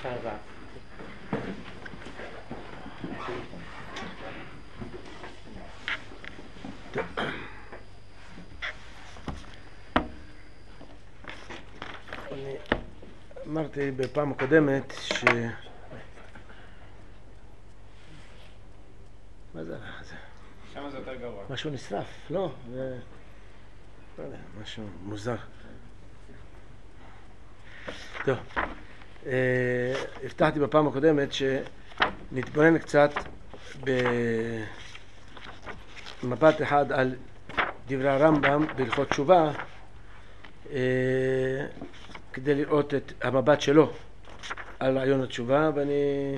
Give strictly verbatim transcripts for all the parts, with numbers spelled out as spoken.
שיחה הבאה. אני אמרתי בפעם הקודמת ש... מה זה הזה? שם זה יותר גרוע. משהו נשרף, לא? זה... לא יודע, משהו מוזר. טוב, אה, הבטחתי בפעם הקודמת שנתבונן קצת במבט אחד על דברי הרמב"ם בהלכות תשובה, אה, כדי לראות את המבט שלו על רעיון התשובה, ואני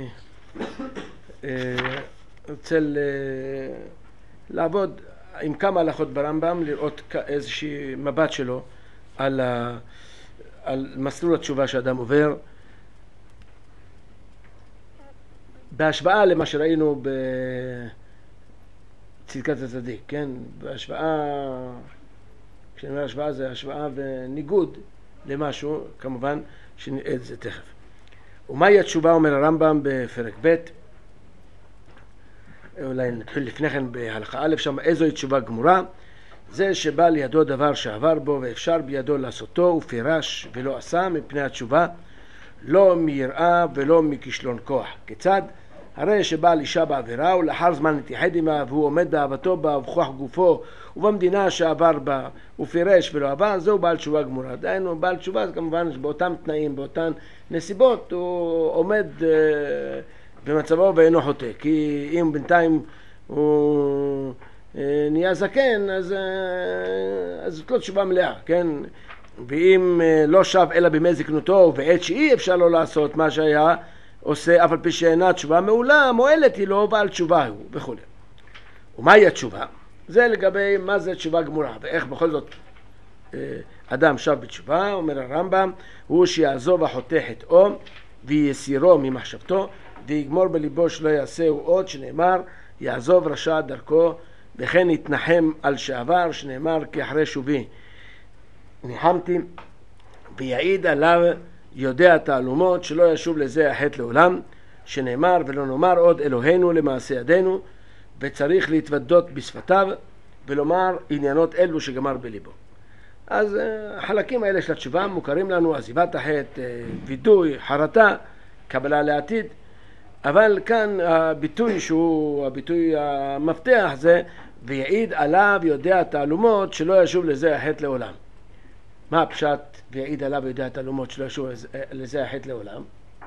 אה, רוצה ל... לעבוד עם כמה הלכות ברמב"ם, לראות איזושהי מבט שלו על, ה... על מסלול התשובה שאדם עובר, בהשוואה למה שראינו בצדקת הצדיק, כן? בהשוואה, כשאני אומר השוואה זה השוואה וניגוד למשהו, כמובן שנראה את זה תכף. ומהי התשובה, אומר הרמב"ם בפרק ב', אולי נתחיל לפני כן בהלכה א', שם איזוהי תשובה גמורה, זה שבא לידו דבר שעבר בו ואפשר בידו לעשותו ופירש ולא עשה, מפני התשובה לא מיראה ולא מכישלון כוח. כיצד? הרי שבעל אישה בעבירה ולאחר זמן נתייחד עמה והוא עומד באהבתו בה ובכוח גופו ובמדינה שעבר בה ופירש ולא עבר, זהו בעל תשובה גמורה. דהיינו בעל תשובה זה כמובן באותם תנאים, באותן נסיבות הוא עומד uh, במצבו ואינו חוטא, כי אם בינתיים הוא uh, נהיה זקן אז, uh, אז זאת לא תשובה מלאה, כן? ואם uh, לא שב אלא בימי זקנותו ובעת שאי אפשר לו לעשות מה שהיה עושה, אף על פי שאינה תשובה מעולה, מועלת היא לו בעל תשובה הוא וכו'. ומהי התשובה? זה לגבי מה זה תשובה גמורה, ואיך בכל זאת אדם שב בתשובה. אומר הרמב"ם, הוא שיעזוב החוטא חטאו ויסירו ממחשבתו ויגמור בליבו שלא יעשהו עוד, שנאמר יעזוב רשע דרכו, וכן יתנחם על שעבר, שנאמר כי אחרי שובי ניחמתי, ויעיד עליו יודע תעלומות שלא ישוב לזה החטא לעולם, שנאמר ולא נאמר עוד אלוהינו למעשה ידינו, וצריך להתוודות בשפתיו ולומר עניינות אלו שגמר בליבו. אז החלקים האלה של התשובה מוכרים לנו, עזיבת החטא, וידוי, חרטה, קבלה לעתיד, אבל כאן הביטוי שהוא הביטוי המפתח זה ויעיד עליו יודע תעלומות שלא ישוב לזה החטא לעולם. מה הפשט ויעיד עליו ויודע תעלומות שלא ישוב לזה החטא לעולם?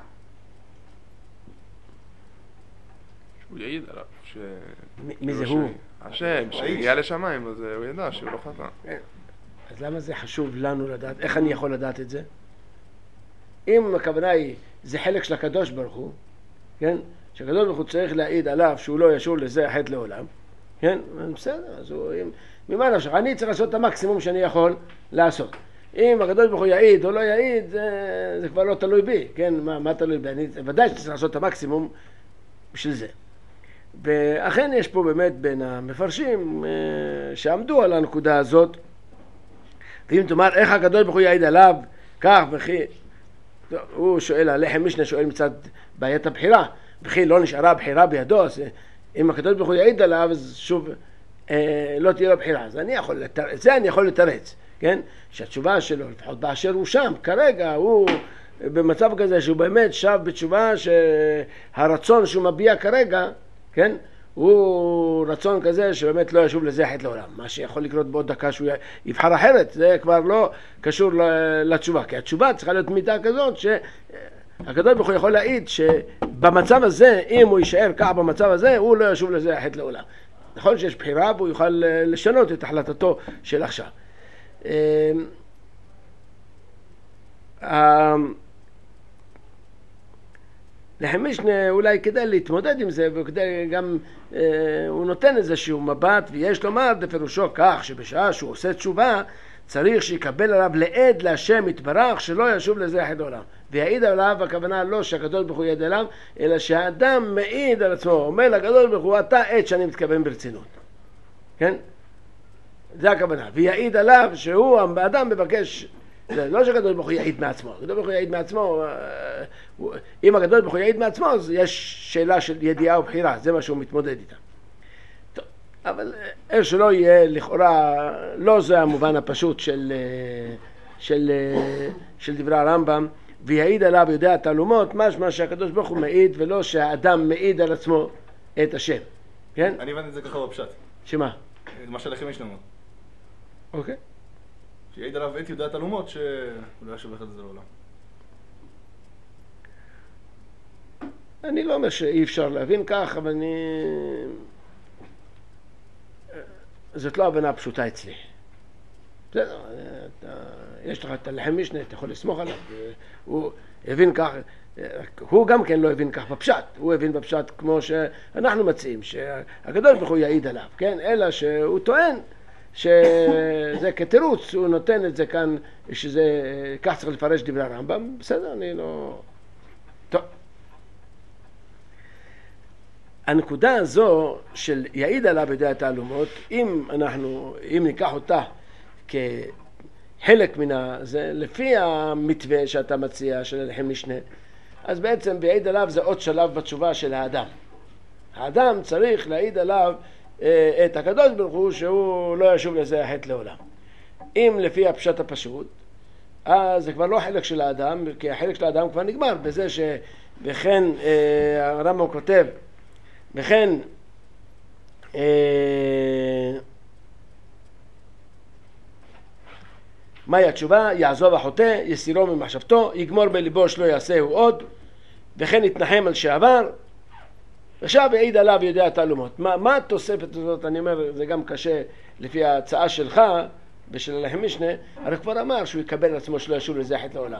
שהוא יעיד עליו ש... מי זה הוא? השם, שהגיע לשמיים, אז הוא ידע שהוא לא חטא. אז למה זה חשוב לנו לדעת? איך אני יכול לדעת את זה? אם הכוונה היא, זה חלק של הקדוש ברוך הוא, כן? שהקדוש ברוך הוא צריך להעיד עליו שהוא לא ישוב לזה החטא לעולם, כן? בסדר, אז הוא... ממה נפשך? אני צריך לעשות את המקסימום שאני יכול לעשות. אם הקדוש ברוך הוא יעיד או לא יעיד, זה, זה כבר לא תלוי בי, כן? מה, מה תלוי בי? אני ודאי שצריך לעשות את המקסימום בשביל זה. ואכן יש פה באמת בין המפרשים שעמדו על הנקודה הזאת, ואם תאמר איך הקדוש ברוך הוא יעיד עליו כך וכי, הוא שואל, הלחם משנה שואל מצד בעיית הבחירה, וכי לא נשארה הבחירה בידו, אז אם הקדוש ברוך הוא יעיד עליו אז שוב אה, לא תהיה לו בחירה. אז אני יכול לתרץ, זה אני יכול לתרץ, כן? שהתשובה שלו לפחות באשר הוא שם כרגע הוא במצב כזה שהוא באמת שב בתשובה שהרצון שהוא מביע כרגע, כן? הוא רצון כזה שבאמת לא ישוב לזה חטא לעולם. מה שיכול לקרות בעוד דקה שהוא יבחר אחרת, זה כבר לא קשור לתשובה, כי התשובה צריכה להיות מידה כזאת שהקדוש ברוך הוא יכול להעיד שבמצב הזה, אם הוא יישאר כך במצב הזה, הוא לא ישוב לזה חטא לעולם. נכון שיש בחירה והוא יוכל לשנות את החלטתו של עכשיו. לחם משנה אולי כדאי להתמודד עם זה, וכדאי גם אה, הוא נותן איזשהו מבט, ויש לומר בפירושו כך שבשעה שהוא עושה תשובה צריך שיקבל עליו לעד להשם יתברך שלא ישוב לזה חטא לעולם. ויעיד עליו, הכוונה לא שהקדוש ברוך הוא יעיד עליו, אלא שהאדם מעיד על עצמו, אומר לקדוש ברוך הוא אתה עד שאני מתכוון ברצינות, כן? זה הכוונה. ויעיד עליו שהוא, האדם מבקש, זה לא שהקדוש ברוך הוא יעיד מעצמו, הקדוש ברוך הוא יעיד מעצמו אם הקדוש ברוך הוא יעיד מעצמו, אז יש שאלה של ידיעה ובחירה, זה מה שהוא מתמודד איתה. טוב, אבל איך שלא יהיה, לכאורה, לא זה המובן הפשוט של, של, של דברי הרמב"ם, ויעיד עליו יודע התעלומות, משמע שהקדוש ברוך הוא מעיד, ולא שהאדם מעיד על עצמו את השם. כן? אני הבנתי את זה ככה בפשט. שמה? מה שלכם יש לנו. אוקיי. שיעיד עליו את יודע תעלומות שהוא לא ישוב אחד את זה לעולם. אני לא אומר שאי אפשר להבין כך, אבל אני... זאת לא הבנה פשוטה אצלי. בסדר, יש לך את הלחם משנה, אתה יכול לסמוך עליו. הוא הבין כך, הוא גם כן לא הבין כך בפשט. הוא הבין בפשט כמו שאנחנו מציעים, שהקדוש ברוך הוא יעיד עליו, כן? אלא שהוא טוען שזה כתירוץ, הוא נותן את זה כאן, שזה, כך צריך לפרש דברי הרמב"ם. בסדר, אני לא... טוב. הנקודה הזו של יעיד עליו יודע התעלומות, אם אנחנו, אם ניקח אותה כחלק מן זה, לפי המתווה שאתה מציע של הלחם משנה, אז בעצם ויעיד עליו זה עוד שלב בתשובה של האדם. האדם צריך להעיד עליו אה, את הקדוש ברוך הוא שהוא לא ישוב לזה החטא לעולם. אם לפי הפשט הפשוט, אז זה כבר לא חלק של האדם, כי החלק של האדם כבר נגמר בזה שבכן אה, הרמב"ם כותב, וכן אה, מהי התשובה? יעזוב החוטא, יסירו ממחשבתו, יגמור בליבו שלא יעשהו עוד, וכן יתנחם על שעבר, עכשיו יעיד עליו יודע תעלומות. מה, מה התוספת הזאת? אני אומר, זה גם קשה לפי ההצעה שלך ושל הלחם משנה, הרי כבר אמר שהוא יקבל על עצמו שלא ישוב לזה חטא לעולם.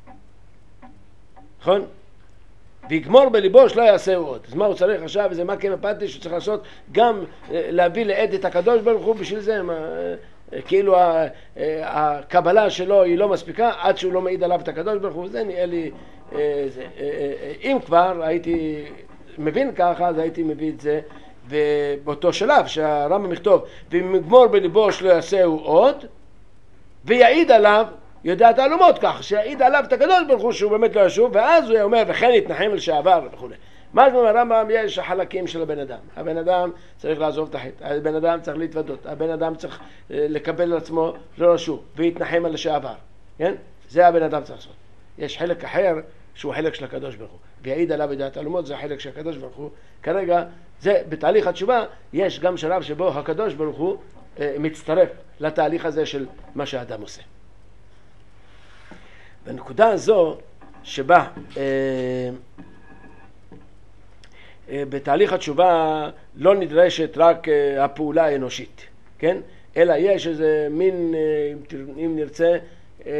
נכון? ויגמור בליבו שלא יעשהו עוד. אז מה הוא צריך עכשיו? וזה מה כמפתי שהוא צריך לעשות? גם להביא לעד את הקדוש ברוך הוא בשביל זה, מה, כאילו הקבלה שלו היא לא מספיקה עד שהוא לא מעיד עליו את הקדוש ברוך הוא. זה נראה לי, זה, אם כבר הייתי מבין ככה, אז הייתי מביא את זה באותו שלב שהרמב"ם יכתוב ויגמור בליבו שלא יעשהו עוד ויעיד עליו יודע תעלומות, כך שיעיד עליו את הקדוש ברוך הוא שהוא באמת לא ישוב, ואז הוא אומר וכן יתנחם על שעבר וכו'. מה שאומר הרמב"ם, יש החלקים של הבן אדם. הבן אדם צריך לעזוב את החטא, הבן אדם צריך להתוודות, הבן אדם צריך לקבל על עצמו לא לשוב ויתנחם על שעבר, כן? זה הבן אדם צריך לעשות. יש חלק אחר שהוא חלק של הקדוש ברוך הוא, ויעיד עליו יודע תעלומות, זה החלק של הקדוש ברוך הוא. כרגע זה בתהליך התשובה, יש גם שלב שבו הקדוש ברוך הוא אה, מצטרף לתהליך הזה של מה שהאדם עושה. בנקודה הזו שבה אה, אה, בתהליך התשובה לא נדרשת רק אה, הפעולה האנושית, כן? אלא יש איזה מין, אה, אם נרצה, אה,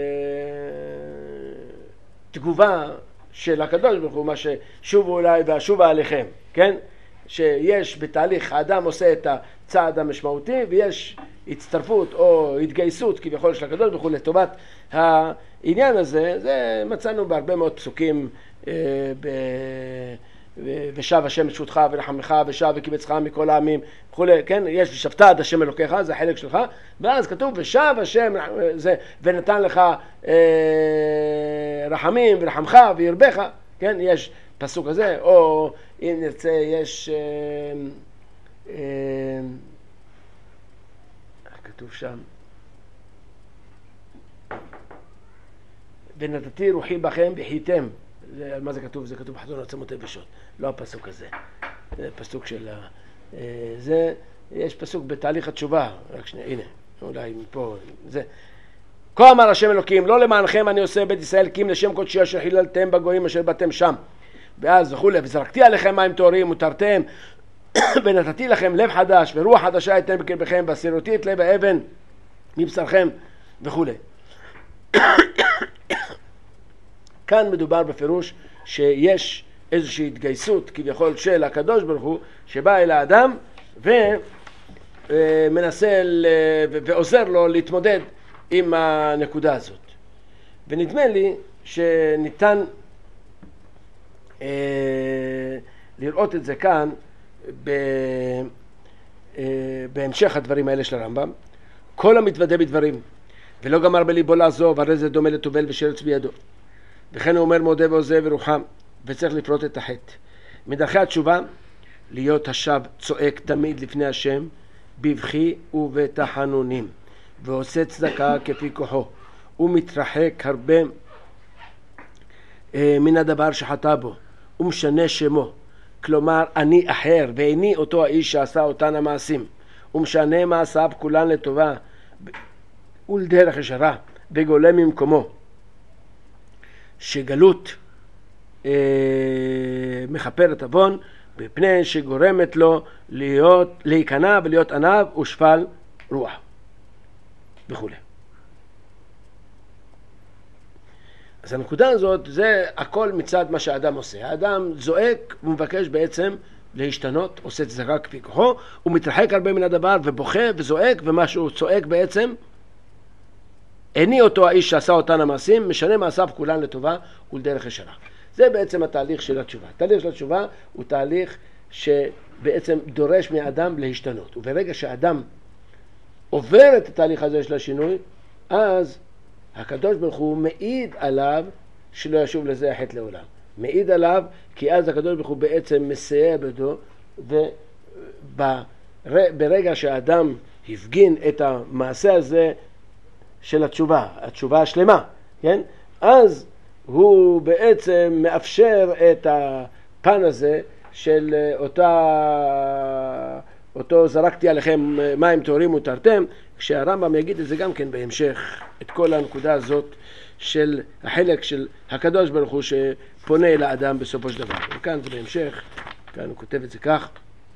תגובה של הקדוש ברוך הוא, מה ששובו אליי והשובה עליכם, כן? שיש בתהליך, האדם עושה את הצעד המשמעותי ויש הצטרפות או התגייסות כביכול של הקדוש ברוך הוא לטובת העניין הזה. זה מצאנו בהרבה מאוד פסוקים, אה, ב... ושב השם את שותך ורחמך ושב וקיבצך מכל העמים וכו', כן? יש ושבת עד השם אלוקיך, זה החלק שלך, ואז כתוב ושב השם זה, ונתן לך אה, רחמים ורחמך וירבך, כן? יש פסוק הזה, או אם נרצה יש אה, אה, כתוב שם ונתתי רוחי בכם וחייתם. על מה זה כתוב? זה כתוב בחזון עצמות יבשות, לא הפסוק הזה. זה פסוק של ה... זה, יש פסוק בתהליך התשובה, רק שנייה, הנה, אולי מפה, זה. כה אמר השם אלוקים, לא למענכם אני עושה בית ישראל, כי אם לשם קודשי אשר חיללתם בגויים אשר באתם שם. ואז וכו', וזרקתי עליכם מים טהורים ותרתם, ונתתי לכם לב חדש ורוח חדשה אתן בקרבכם, והסירותי את לב האבן מבשרכם וכו'. כאן מדובר בפירוש שיש איזושהי התגייסות כביכול של הקדוש ברוך הוא שבא אל האדם ומנסה ועוזר לו להתמודד עם הנקודה הזאת. ונדמה לי שניתן אה, לראות את זה כאן ב, אה, בהמשך הדברים האלה של הרמב"ם. כל המתוודה בדברים ולא גמר בליבו לעזוב, הרי זה דומה לטובל ושרץ בידו. וכן הוא אומר מודה ועוזב ורוחם, וצריך לפרוט את החטא. מדרכי התשובה, להיות השב צועק תמיד לפני השם, בבכי ובתחנונים, ועושה צדקה כפי כוחו, ומתרחק הרבה אה, מן הדבר שחטא בו, ומשנה שמו. כלומר, אני אחר, ואיני אותו האיש שעשה אותן המעשים, ומשנה מעשיו כולן לטובה, ולדרך ישרה, וגולה ממקומו. שגלות אה, מכפרת עוון, בפני שגורמת לו להיות, להיכנע ולהיות עניו ושפל רוח וכו'. אז הנקודה הזאת זה הכל מצד מה שהאדם עושה. האדם זועק ומבקש בעצם להשתנות, עושה צדקה כפי כוחו, הוא מתרחק הרבה מן הדבר ובוכה וזועק, ומה שהוא צועק בעצם, איני אותו האיש שעשה אותן המעשים, משנה מעשיו כולן לטובה ולדרך ישרה. זה בעצם התהליך של התשובה. התהליך של התשובה הוא תהליך שבעצם דורש מהאדם להשתנות. וברגע שהאדם עובר את התהליך הזה של השינוי, אז הקדוש ברוך הוא מעיד עליו שלא ישוב לזה החטא לעולם. מעיד עליו כי אז הקדוש ברוך הוא בעצם מסייע בידו, וברגע שהאדם הפגין את המעשה הזה של התשובה, התשובה השלמה, כן? אז הוא בעצם מאפשר את הפן הזה של אותה, אותו זרקתי עליכם מים טהורים ותרתם, כשהרמב"ם יגיד את זה גם כן בהמשך, את כל הנקודה הזאת של החלק של הקדוש ברוך הוא שפונה אל האדם בסופו של דבר. וכאן זה בהמשך, כאן הוא כותב את זה כך.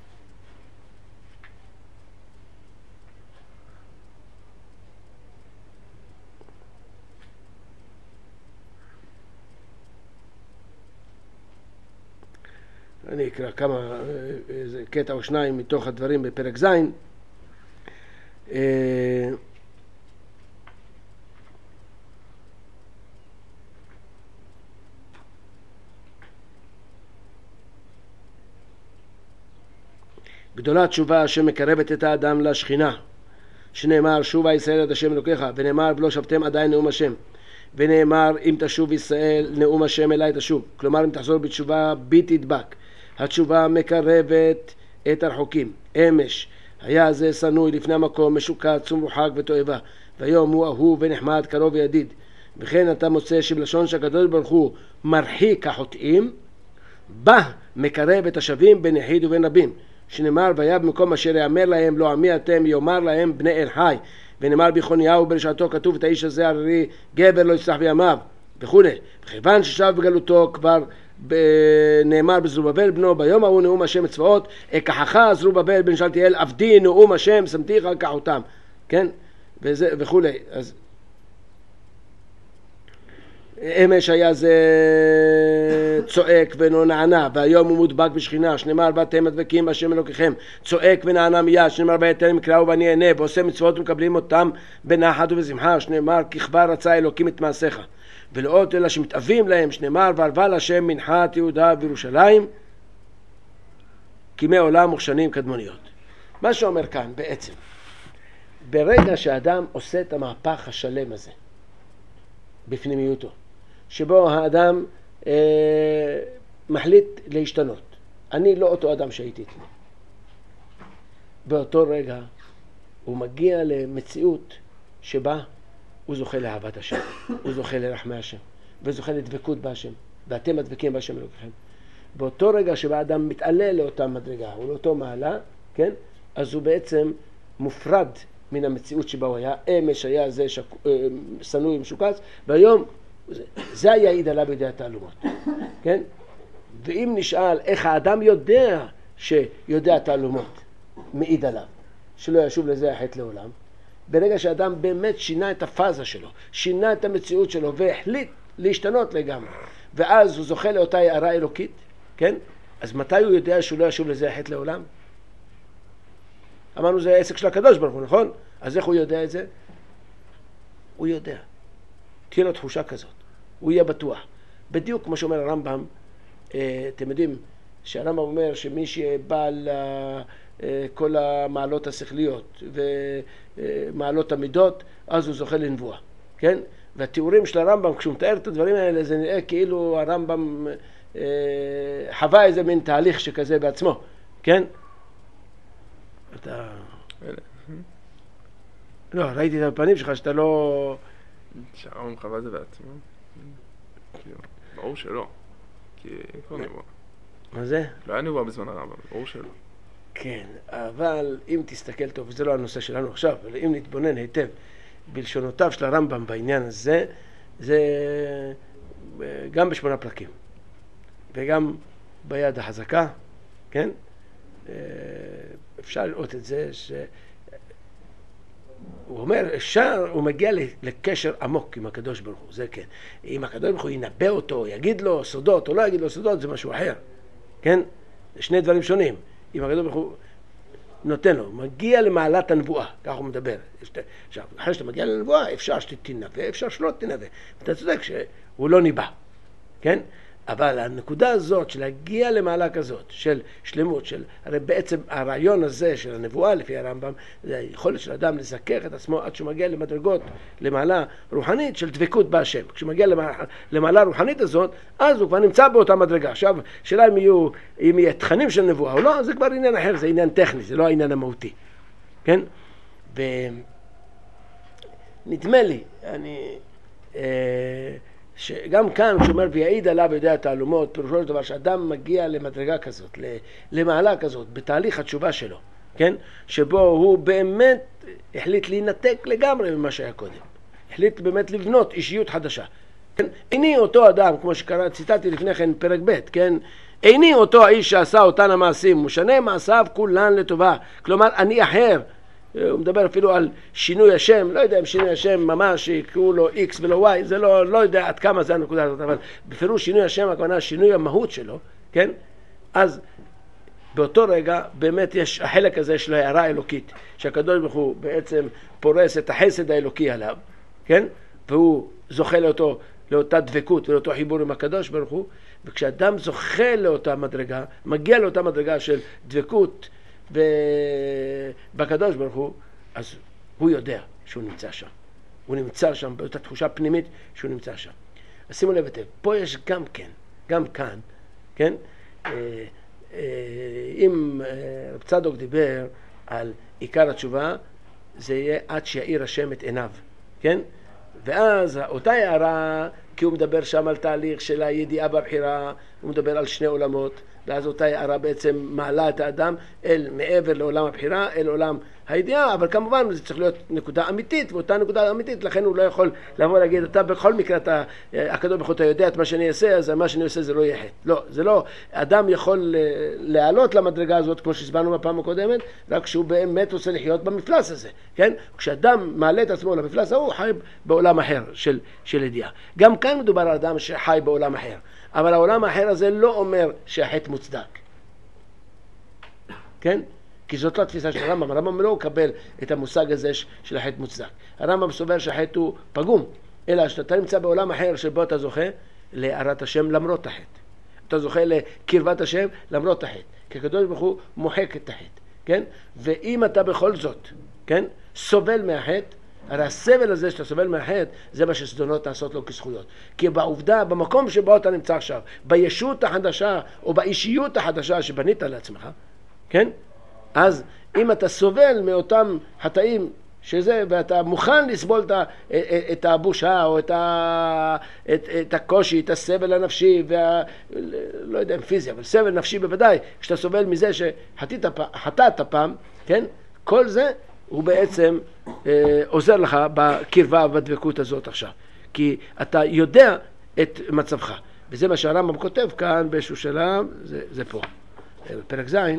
אני אקרא כמה, איזה קטע או שניים מתוך הדברים בפרק זין. גדולה תשובה שמקרבת את האדם לשכינה, שנאמר שובה ישראל עד השם אלוקיך, ונאמר ולא שבתם עדיין נאום השם, ונאמר אם תשוב ישראל נאום השם אליי תשוב. כלומר אם תחזור בתשובה בי תדבק. התשובה מקרבת את הרחוקים. אמש היה זה סנוי לפני המקום, משוקץ ומרוחק ותועבה, והיום הוא אהוב ונחמד קרוב וידיד. וכן אתה מוצא שבלשון שהקדוש ברוך הוא מרחיק החוטאים, בה מקרב את השווים בין יחיד ובין רבים, שנאמר והיה במקום אשר יאמר להם לא עמי אתם יאמר להם בני אל חי, ונאמר ביחוניהו ברשעתו כתוב את האיש הזה הרי גבר לא יצלח בימיו וכו'. וכיוון ששב בגלותו כבר נאמר בזרובבל בנו ביום ההוא נאום השם צבאות אקחך זרובבל בן שלתיאל עבדי נאום השם שמתיך קח אותם, כן, וזה וכו'. אז אמש היה זה צועק ולא נענה, והיום הוא מודבק בשכינה, שנאמר ואתם מדבקים בהשם אלוקיכם, צועק ונענה מיד, שנאמר ויתן מקראו ואני אענה, ועושה מצוות ומקבלים אותם בנחת ובשמחה, שנאמר כי כבר רצה אלוקים את מעשיך. ולאות אלה שמתאבים להם, שנאמר וערבה להשם מנחת יהודה וירושלים כימי עולם וכשנים קדמוניות. מה שאומר כאן בעצם, ברגע שהאדם עושה את המהפך השלם הזה בפנימיותו, שבו האדם אה, מחליט להשתנות, אני לא אותו אדם שהייתי אתמול, באותו רגע הוא מגיע למציאות שבה הוא זוכה לאהבת השם, הוא זוכה לרחמי השם, וזוכה לדבקות בהשם, ואתם מדבקים בהשם אלוקיכם. באותו רגע שבה האדם מתעלה לאותה מדרגה או לאותו מעלה, כן? אז הוא בעצם מופרד מן המציאות שבה הוא היה. אמש היה זה שק... סנוי משוקץ, והיום זה, זה היה יעיד עליו בידי התעלומות, כן? ואם נשאל איך האדם יודע שיודע תעלומות, מעיד עליו שלא ישוב לזה החטא לעולם, ברגע שהאדם באמת שינה את הפאזה שלו, שינה את המציאות שלו והחליט להשתנות לגמרי, ואז הוא זוכה לאותה הערה אלוקית, כן? אז מתי הוא יודע שהוא לא ישוב לזה החטא לעולם? אמרנו זה העסק של הקדוש ברוך הוא, נכון? אז איך הוא יודע את זה? הוא יודע. תהיה לו תחושה כזאת. הוא יהיה בטוח. בדיוק כמו שאומר הרמב"ם, אתם יודעים שהרמב"ם אומר שמי שבא לכל המעלות השכליות ומעלות המידות, אז הוא זוכה לנבואה, כן? והתיאורים של הרמב"ם, כשהוא מתאר את הדברים האלה, זה נראה כאילו הרמב"ם אה, חווה איזה מין תהליך שכזה בעצמו, כן? אתה... לא, ראיתי את הפנים שלך שאתה לא... שהרמב"ם חווה זה בעצמו? ברור שלא. כי כבר נבואה. מה זה? לא היה נבואה בזמן הרמב"ם, ברור שלא. כן, אבל אם תסתכל טוב, וזה לא הנושא שלנו עכשיו, אבל אם נתבונן היטב בלשונותיו של הרמב"ם בעניין הזה, זה גם בשמונה פרקים, וגם ביד החזקה, כן? אפשר לראות את זה ש... הוא אומר, אפשר, הוא מגיע לקשר עמוק עם הקדוש ברוך הוא, זה כן. אם הקדוש ברוך הוא ינבא אותו, יגיד לו סודות או לא יגיד לו סודות, זה משהו אחר, כן? זה שני דברים שונים. אם הקדוש ברוך הוא נותן לו, מגיע למעלת הנבואה, כך הוא מדבר. עכשיו, אחרי שאתה מגיע לנבואה, אפשר שתנבא, אפשר שלא תנבא. אתה צודק שהוא לא ניבא, כן? אבל הנקודה הזאת של להגיע למעלה כזאת, של שלמות, של, הרי בעצם הרעיון הזה של הנבואה לפי הרמב"ם, זה היכולת של אדם לזכך את עצמו עד שהוא מגיע למדרגות, למעלה רוחנית של דבקות בהשם. כשהוא מגיע למעלה, למעלה רוחנית הזאת, אז הוא כבר נמצא באותה מדרגה. עכשיו, שאלה אם יהיו, אם יהיה תכנים של נבואה או לא, זה כבר עניין אחר, זה עניין טכני, זה לא העניין המהותי. כן? ונדמה לי, אני... אה, שגם כאן כשהוא אומר ויעיד עליו יודע התעלומות, פירושו של דבר שאדם מגיע למדרגה כזאת, למעלה כזאת, בתהליך התשובה שלו, כן? שבו הוא באמת החליט להינתק לגמרי ממה שהיה קודם, החליט באמת לבנות אישיות חדשה, כן? איני אותו אדם, כמו שקרא, ציטטתי לפני כן פרק ב', כן? איני אותו האיש שעשה אותן המעשים, משנה מעשיו כולן לטובה, כלומר אני אחר. הוא מדבר אפילו על שינוי השם, לא יודע אם שינוי השם ממש יקראו לו X ולא Y, זה לא, לא יודע עד כמה זה הנקודה הזאת, אבל בפירוש שינוי השם, הכוונה שינוי המהות שלו, כן? אז באותו רגע באמת יש החלק הזה של ההערה האלוקית, שהקדוש ברוך הוא בעצם פורס את החסד האלוקי עליו, כן? והוא זוכה לאותו, לאותה דבקות ולאותו חיבור עם הקדוש ברוך הוא, וכשאדם זוכה לאותה מדרגה, מגיע לאותה מדרגה של דבקות, בקדוש ברוך הוא, אז הוא יודע שהוא נמצא שם, הוא נמצא שם באותה תחושה פנימית שהוא נמצא שם. אז שימו לב היטב, פה יש גם כן, גם כאן, כן, אם רב צדוק דיבר על עיקר התשובה, זה יהיה עד שיאיר השם את עיניו, כן? ואז אותה הערה, כי הוא מדבר שם על תהליך של הידיעה בבחירה, הוא מדבר על שני עולמות, ואז אותה הערה בעצם מעלה את האדם אל מעבר לעולם הבחירה, אל עולם הידיעה, אבל כמובן זה צריך להיות נקודה אמיתית, ואותה נקודה אמיתית, לכן הוא לא יכול לבוא ולהגיד, אתה בכל מקרה, אתה, הקדוש ברוך הוא, אתה יודע את מה שאני אעשה, אז מה שאני עושה זה לא יהיה חטא. לא, זה לא, אדם יכול לעלות למדרגה הזאת, כמו שהסברנו בפעם הקודמת, רק כשהוא באמת רוצה לחיות במפלס הזה, כן? כשאדם מעלה את עצמו למפלס, הוא חי בעולם אחר של, של ידיעה. גם כאן מדובר על אדם שחי בעולם אחר. אבל העולם האחר הזה לא אומר שהחטא מוצדק, כן? כי זאת לא התפיסה של הרמב"ם. הרמב"ם לא מקבל את המושג הזה של החטא מוצדק. הרמב"ם סובר שהחטא הוא פגום, אלא שאתה נמצא בעולם אחר שבו אתה זוכה להארת השם למרות החטא. אתה זוכה לקרבת השם למרות החטא. כי הקדוש ברוך הוא מוחק את החטא, כן? ואם אתה בכל זאת, כן, סובל מהחטא, הרי הסבל הזה שאתה סובל מהחטא, זה מה שזדונות נעשות לו כזכויות. כי בעובדה, במקום שבו אתה נמצא עכשיו, בישות החדשה, או באישיות החדשה שבנית לעצמך, כן? אז אם אתה סובל מאותם חטאים שזה, ואתה מוכן לסבול את, את הבושה, או את, ה, את, את הקושי, את הסבל הנפשי, וה, לא יודע אם פיזי, אבל סבל נפשי בוודאי, כשאתה סובל מזה שחטאת פעם, כן? כל זה הוא בעצם אה, עוזר לך בקרבה ובדבקות הזאת עכשיו. כי אתה יודע את מצבך. וזה מה שהרמב"ם כותב כאן באיזשהו שלב, זה, זה פה. בפרק ז'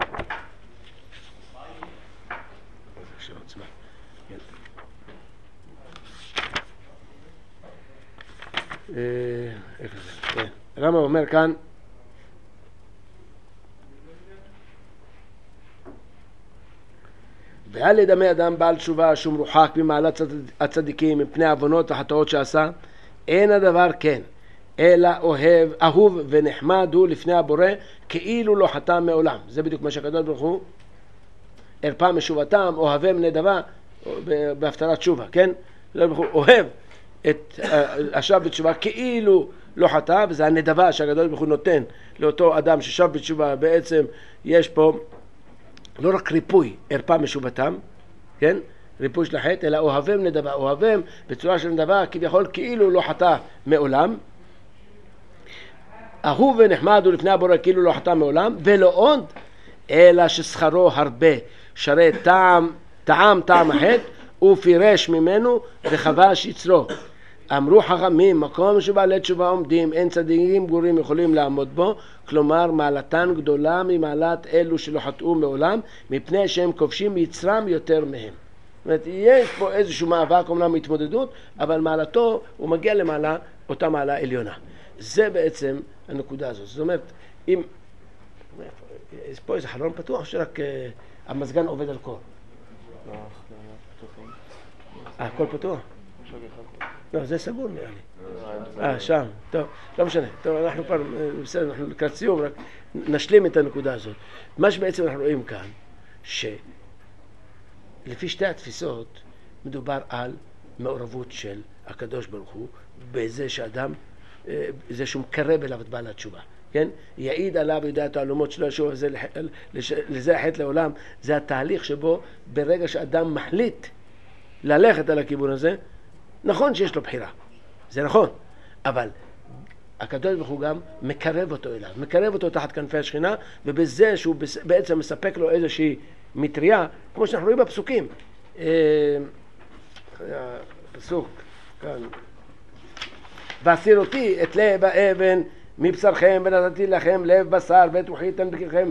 הרמב"ם אומר כאן, ועל ידמי אדם בעל תשובה שהוא מרוחק ממעלת הצדיקים מפני העוונות והחטאות שעשה, אין הדבר כן, אלא אוהב, אהוב ונחמד הוא לפני הבורא כאילו לא חטא מעולם. זה בדיוק מה שהקדוש ברוך הוא הרפא משובתם, אוהבי בני דבה בהפטרת תשובה, כן? הקדוש ברוך הוא אוהב את השב בתשובה כאילו לא חטא, וזה הנדבה שהקדוש ברוך הוא נותן לאותו אדם ששב בתשובה. בעצם יש פה לא רק ריפוי, הרפא משובתם, כן? ריפוי של החטא, אלא אוהבם נדבה, אוהבם בצורה של נדבה כביכול כאילו לא חטא מעולם, אהוב ונחמד הוא לפני הבורא כאילו לא חטא מעולם, ולא עוד אלא ששכרו הרבה, שרי טעם טעם טעם החטא ופירש ממנו וחבש יצרו. אמרו חכמים, מקום שבעלי תשובה עומדים, אין צדיקים גמורים יכולים לעמוד בו, כלומר מעלתן גדולה ממעלת אלו שלא חטאו מעולם, מפני שהם כובשים יצרם יותר מהם. זאת אומרת, יש פה איזשהו מאבק, אומנם התמודדות, אבל מעלתו הוא מגיע למעלה, אותה מעלה עליונה. זה בעצם הנקודה הזאת. זאת אומרת, אם יש פה איזה חלון פתוח שרק uh, המזגן עובד על קור. אה, הכל פתוח? לא, זה סגור נראה לי. אה, שם. טוב, לא משנה. טוב, אנחנו כבר, בסדר, אנחנו לקראת סיום, רק נשלים את הנקודה הזאת. מה שבעצם אנחנו רואים כאן, שלפי שתי התפיסות מדובר על מעורבות של הקדוש ברוך הוא, בזה שאדם, זה שהוא מקרב אליו את בעל התשובה. כן? יעיד עליו ויודע את העלומות שלו, שוב, זה, לזה החטא לעולם. זה התהליך שבו ברגע שאדם מחליט ללכת על הכיוון הזה, נכון שיש לו בחירה, זה נכון, אבל הקדוש ברוך הוא גם מקרב אותו אליו, מקרב אותו תחת כנפי השכינה, ובזה שהוא בעצם מספק לו איזושהי מטריה, כמו שאנחנו רואים בפסוקים. פסוק כאן, והסיר אותי את לב האבן מבשרכם ונתתי לכם לב בשר ואת רוחי אתן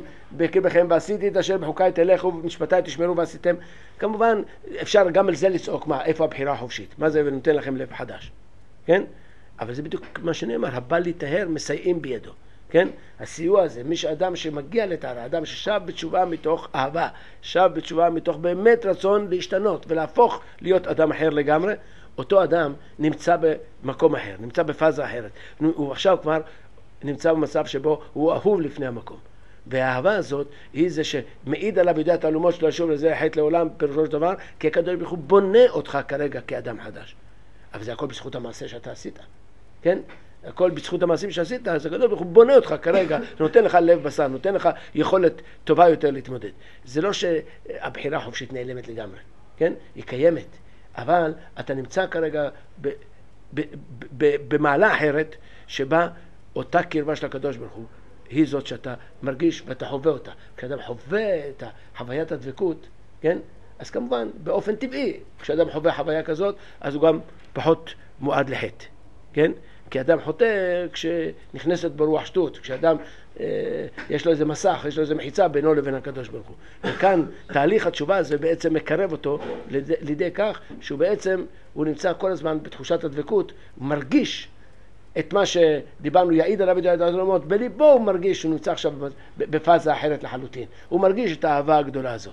בקרבכם ועשיתי את אשר בחוקיי תלכו ובמשפטיי תשמרו ועשיתם. כמובן אפשר גם על זה לצעוק, מה, איפה הבחירה החופשית, מה זה ונותן לכם לב חדש, כן? אבל זה בדיוק מה שנאמר, הבא להיטהר מסייעים בידו, כן? הסיוע הזה, מי שאדם שמגיע לטהרה, אדם ששב בתשובה מתוך אהבה, שב בתשובה מתוך באמת רצון להשתנות ולהפוך להיות אדם אחר לגמרי, אותו אדם נמצא במקום אחר, נמצא בפאזה אחרת. הוא עכשיו כבר נמצא במצב שבו הוא אהוב לפני המקום. והאהבה הזאת היא זה שמעיד עליו ויודע את העלומות שלו לשוב לזה החטא לעולם, פירושו של דבר, כי הקדוש ברוך הוא בונה אותך כרגע כאדם חדש. אבל זה הכל בזכות המעשה שאתה עשית. כן? הכל בזכות המעשים שעשית, אז הקדוש ברוך הוא בונה אותך כרגע, נותן לך לב בשר, נותן לך יכולת טובה יותר להתמודד. זה לא שהבחירה החופשית נעלמת לגמרי. כן? היא קיימת. אבל אתה נמצא כרגע ב, ב, ב, ב, במעלה אחרת שבה אותה קרבה של הקדוש ברוך הוא היא זאת שאתה מרגיש ואתה חווה אותה. כשאדם חווה את חוויית הדבקות, כן? אז כמובן באופן טבעי כשאדם חווה חוויה כזאת אז הוא גם פחות מועד לחטא, כן? כי אדם חוטא כשנכנסת ברוח שטות, כשאדם אה, יש לו איזה מסך, יש לו איזה מחיצה בינו לבין הקדוש ברוך הוא. וכאן תהליך התשובה הזה בעצם מקרב אותו לידי, לידי כך שהוא בעצם, הוא נמצא כל הזמן בתחושת הדבקות, הוא מרגיש את מה שדיברנו, יעיד עליו ויודע את העלומות, בליבו הוא מרגיש שהוא נמצא עכשיו בפאזה אחרת לחלוטין. הוא מרגיש את האהבה הגדולה הזאת.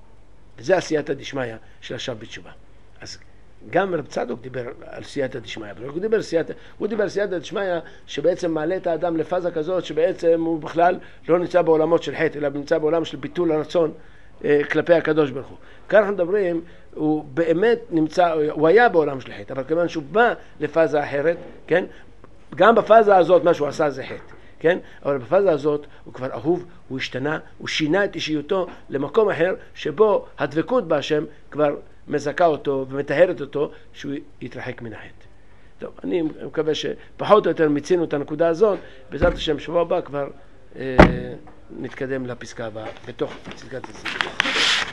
וזה הסייעתא דשמיא של השב בתשובה. אז גם רב צדוק דיבר על סייעתא דשמיא, אבל הוא דיבר סייעתא, הוא דיבר סייעתא דשמיא שבעצם מעלה את האדם לפאזה כזאת שבעצם הוא בכלל לא נמצא בעולמות של חטא, אלא נמצא בעולם של ביטול הרצון אה, כלפי הקדוש ברוך הוא. כאן אנחנו מדברים, הוא באמת נמצא, הוא היה בעולם של חטא, אבל כיוון שהוא בא לפאזה אחרת, כן? גם בפאזה הזאת מה שהוא עשה זה חטא, כן? אבל בפאזה הזאת הוא כבר אהוב, הוא השתנה, הוא שינה את אישיותו למקום אחר שבו הדבקות בהשם כבר מזכה אותו ומטהרת אותו שהוא יתרחק מן החטא. טוב, אני מקווה שפחות או יותר מיצינו את הנקודה הזאת, בעזרת השם שבוע הבא כבר אה, נתקדם לפסקה הבאה בתוך פסקת הסיום.